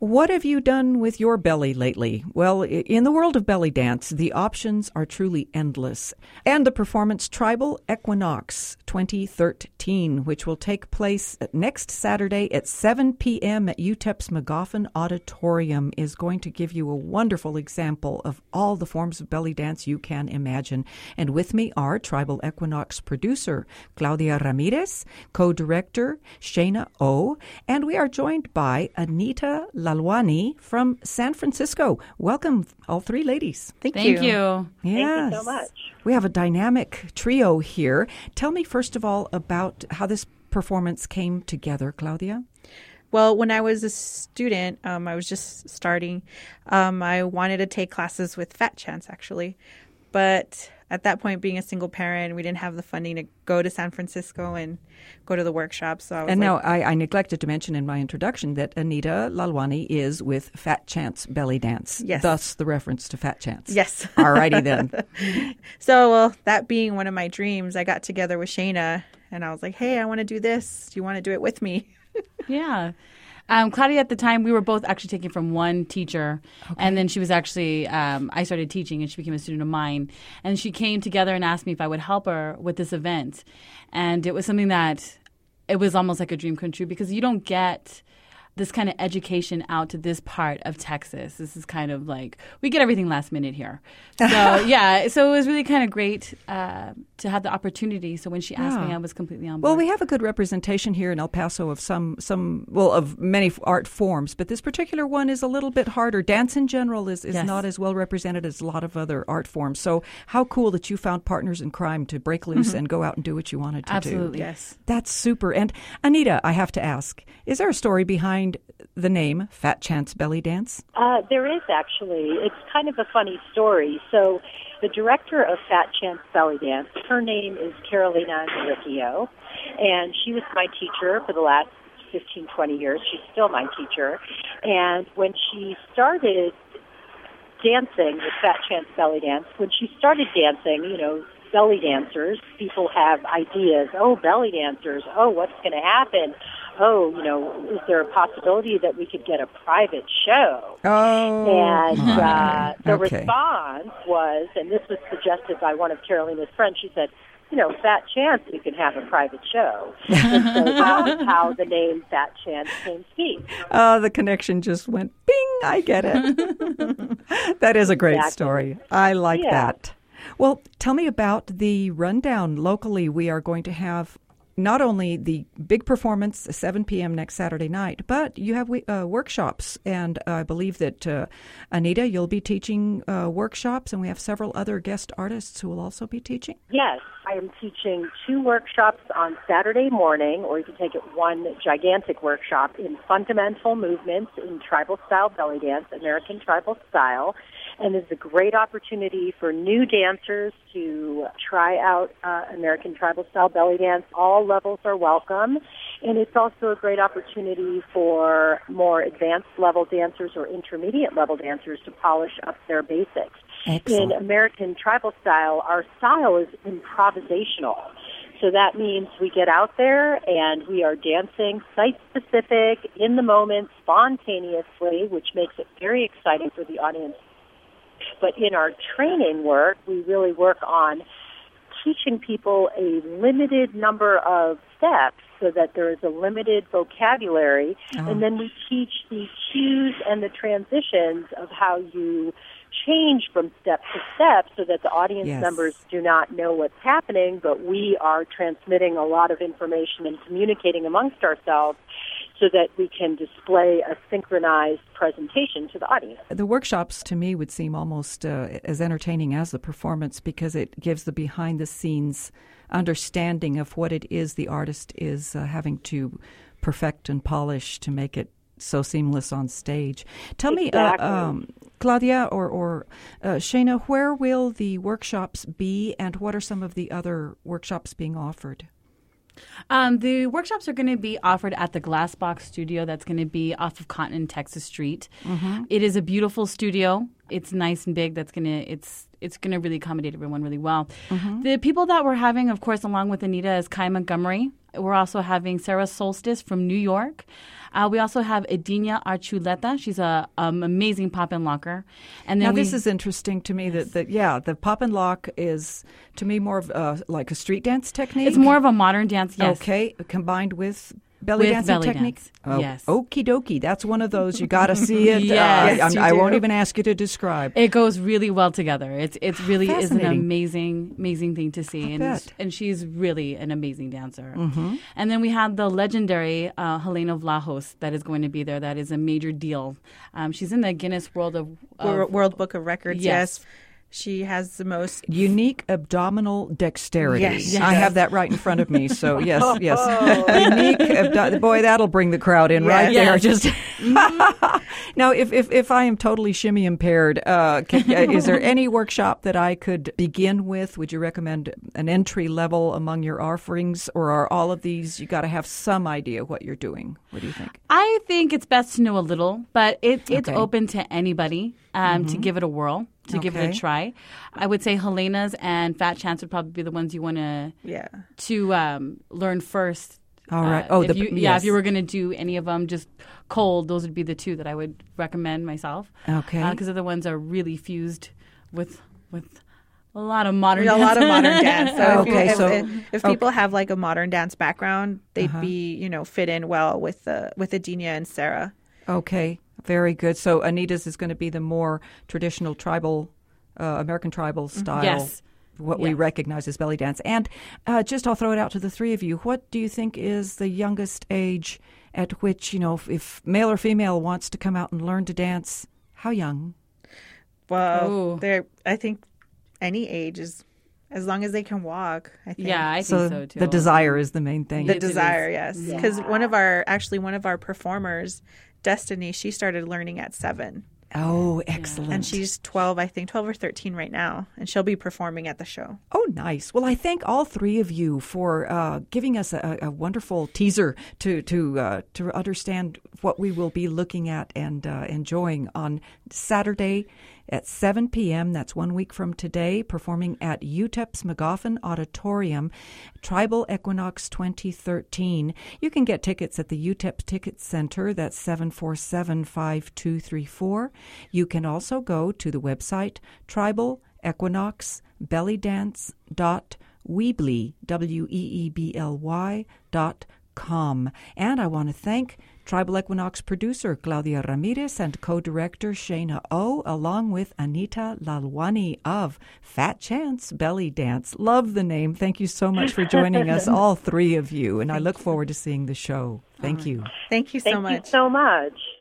What have you done with your belly lately? Well, in the world of belly dance, the options are truly endless. And the performance Tribal Equinox 2013, which will take place next Saturday at 7 p.m. at UTEP's McGoffin Auditorium, is going to give you a wonderful example of all the forms of belly dance you can imagine. And with me are Tribal Equinox producer Claudia Ramirez, co-director Shayna O, and we are joined by Anita Lalwani from San Francisco. Welcome, all three ladies. Thank you. Yes. Thank you so much. We have a dynamic trio here. Tell me, first of all, about how this performance came together, Claudia. Well, when I was a student, I was just starting. I wanted to take classes with Fat Chance, actually. But at that point, being a single parent, we didn't have the funding to go to San Francisco and go to the workshop. So I was now I neglected to mention in my introduction that Anita Lalwani is with Fat Chance Belly Dance. Yes. Thus the reference to Fat Chance. Yes. All righty then. So that being one of my dreams, I got together with Shayna and I was like, hey, I want to do this. Do you want to do it with me? Yeah. Claudia, at the time, we were both actually taking from one teacher. Okay. And then she was actually, I started teaching and she became a student of mine. And she came together and asked me if I would help her with this event. And it was something that it was almost like a dream come true because you don't get this kind of education out to this part of Texas. This is kind of like, we get everything last minute here. So, yeah, so it was really kind of great to have the opportunity. So when she asked me, I was completely on board. Well, we have a good representation here in El Paso of of many art forms, but this particular one is a little bit harder. Dance in general is yes. not as well represented as a lot of other art forms. So how cool that you found partners in crime to break loose and go out and do what you wanted to do. Absolutely, yes. That's super. And Anita, I have to ask, is there a story behind the name Fat Chance Belly Dance? There is actually. It's kind of a funny story. So the director of Fat Chance Belly Dance, her name is Carolina Riccio, and she was my teacher for the last 15, 20 years. She's still my teacher. And when she started dancing with Fat Chance Belly Dance, when she started dancing, belly dancers, people have ideas. Oh, belly dancers. Oh, what's going to happen? Oh, is there a possibility that we could get a private show? Oh, and the response was, and this was suggested by one of Carolina's friends, she said, Fat Chance, you can have a private show. And so that's how the name Fat Chance came to be. Oh, the connection just went, bing, I get it. That is a great story. I like that. Well, tell me about the rundown. Locally, we are going to have not only the big performance, 7 p.m. next Saturday night, but you have workshops. And I believe that, Anita, you'll be teaching workshops, and we have several other guest artists who will also be teaching. Yes, I am teaching 2 workshops on Saturday morning, or you can take it one gigantic workshop in fundamental movements in tribal-style belly dance, American tribal style. And it's a great opportunity for new dancers to try out American tribal-style belly dance. All levels are welcome. And it's also a great opportunity for more advanced-level dancers or intermediate-level dancers to polish up their basics. Excellent. In American tribal style, our style is improvisational. So that means we get out there and we are dancing site-specific, in the moment, spontaneously, which makes it very exciting for the audience. But in our training work, we really work on teaching people a limited number of steps so that there is a limited vocabulary. And then we teach the cues and the transitions of how you change from step to step so that the audience members do not know what's happening, but we are transmitting a lot of information and communicating amongst ourselves so that we can display a synchronized presentation to the audience. The workshops, to me, would seem almost as entertaining as the performance because it gives the behind-the-scenes understanding of what it is the artist is having to perfect and polish to make it so seamless on stage. Tell me, Claudia or Shayna, where will the workshops be and what are some of the other workshops being offered? The workshops are going to be offered at the Glass Box Studio that's going to be off of Cotton and Texas Street. Mm-hmm. It is a beautiful studio. It's nice and big. It's going to really accommodate everyone really well. Mm-hmm. The people that we're having, of course, along with Anita, is Kai Montgomery. We're also having Sarah Solstice from New York. We also have Edina Archuleta. She's a amazing pop and locker. And then now this is interesting to me that the pop and lock is to me more of like a street dance technique. It's more of a modern dance, yes. Okay, combined with belly dancing technique. Dance. Oh, yes. Okie dokie. That's one of those you got to see it. Yes, I won't even ask you to describe. It goes really well together. It really is an Fascinating. amazing thing to see. Bet. And she's really an amazing dancer. Mm-hmm. And then we have the legendary Helena Vlahos that is going to be there. That is a major deal. She's in the Guinness World Book of Records. Yes. She has the most unique abdominal dexterity. Yes. I have that right in front of me. So yes. Unique. Boy, that'll bring the crowd in right there. Just now, if I am totally shimmy impaired, is there any workshop that I could begin with? Would you recommend an entry level among your offerings, or are all of these you got to have some idea what you're doing? What do you think? I think it's best to know a little, but it's open to anybody to give it a whirl. To give it a try. I would say Helena's and Fat Chance would probably be the ones you want to learn first. All right. If you were going to do any of them just cold, those would be the two that I would recommend myself. Okay. Because the other ones are really fused with a lot of modern dance. dance. So if people have like a modern dance background, they'd be, fit in well with Edina and Sarah. Okay. Very good. So Anita's is going to be the more traditional tribal, American tribal style. Yes. What we recognize as belly dance. And I'll throw it out to the three of you. What do you think is the youngest age at which, if male or female wants to come out and learn to dance, how young? Well, I think any age is, as long as they can walk, I think. Yeah, I think so too. The desire is the main thing. The desire, yes. Because one of our performers, Destiny, she started learning at 7. Oh, excellent. And she's 12 or 13 right now, and she'll be performing at the show. Oh, nice. Well, I thank all three of you for giving us a wonderful teaser to understand what we will be looking at and enjoying on Saturday at 7 p.m. That's 1 week from today, performing at UTEP's McGoffin Auditorium, Tribal Equinox 2013. You can get tickets at the UTEP Ticket Center. That's 747-5234. You can also go to the website tribalequinox.weebly.com. And I want to thank Tribal Equinox producer Claudia Ramirez and co-director Shayna O, along with Anita Lalwani of Fat Chance Belly Dance. Love the name. Thank you so much for joining us, all three of you, and I look forward to seeing the show. Thank you. Thank you so much. Thank you so much.